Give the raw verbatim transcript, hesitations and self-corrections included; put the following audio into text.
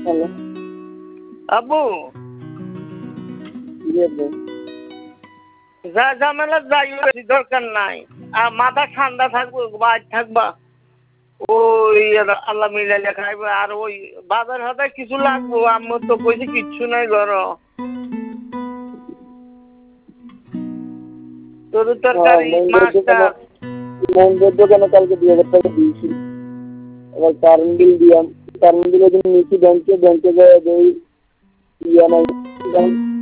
hello আব্বু জি আব্বু যা ঝামেলা যাই বেশি দরকার নাই আর মাথা ঠান্ডা থাকবো বাজ থাকবা ওই আল্লাহ মিলাইলে খাইবে আর ওই বাজার হাতে কিছু লাগবো আম্মু তো কইছে কিচ্ছু নাই ঘর তোর তরকারি মাছটা মন্দির দোকানে কালকে দুই হাজার টাকা দিয়েছি এবার কারেন্ট বিল দিলাম কারেন্ট বিলের জন্য নিচে ব্যাংকে ব্যাংকে যায় ইয়া নাই